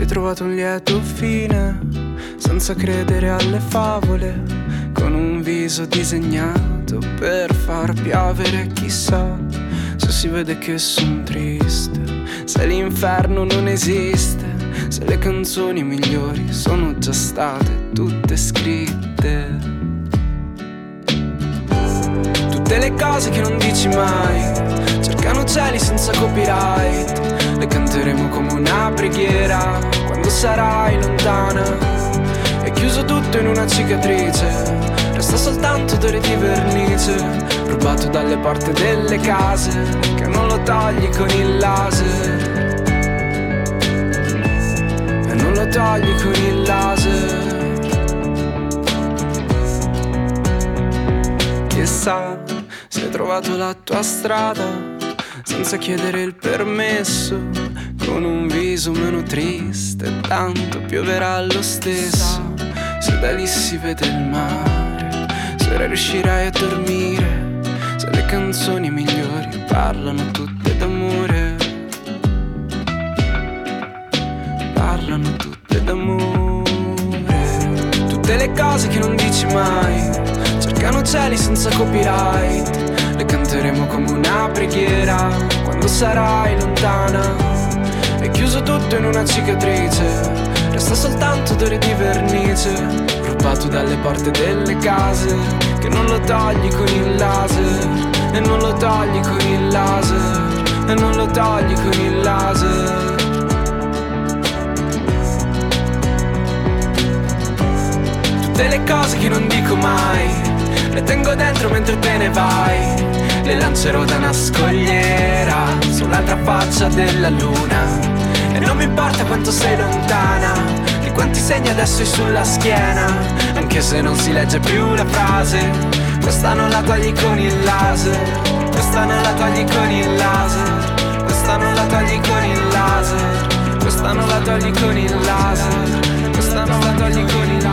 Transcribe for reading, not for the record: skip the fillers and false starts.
Hai trovato un lieto fine, senza credere alle favole, con un viso disegnato per far piovere. Chissà se si vede che son triste, se l'inferno non esiste, se le canzoni migliori sono già state tutte scritte. Tutte le cose che non dici mai cercano cieli senza copyright. Le canteremo come una preghiera quando sarai lontana. È chiuso tutto in una cicatrice, resta soltanto odore di vernice, rubato dalle porte delle case, che non lo togli con il laser. E non lo togli con il laser. Chissà se hai trovato la tua strada senza chiedere il permesso, con un viso meno triste, tanto pioverà lo stesso. Se da lì si vede il mare, se riuscirai a dormire, se le canzoni migliori parlano tutte d'amore, parlano tutte d'amore. Tutte le cose che non dici mai cercano cieli senza copyright. Le canteremo come una preghiera quando sarai lontana. È chiuso tutto in una cicatrice, resta soltanto odore di vernice, rubato dalle porte delle case, che non lo togli con il laser. E non lo togli con il laser. E non lo togli con il laser. Tutte le cose che non dico mai le tengo dentro mentre te ne vai. Le lancerò da una scogliera sull'altra faccia della luna. E non mi importa quanto sei lontana, di quanti segni adesso hai sulla schiena, anche se non si legge più la frase. Questa non la togli con il laser. Questa non la togli con il laser. Questa non la togli con il laser. Questa non la togli con il laser. Questa non la togli con il laser.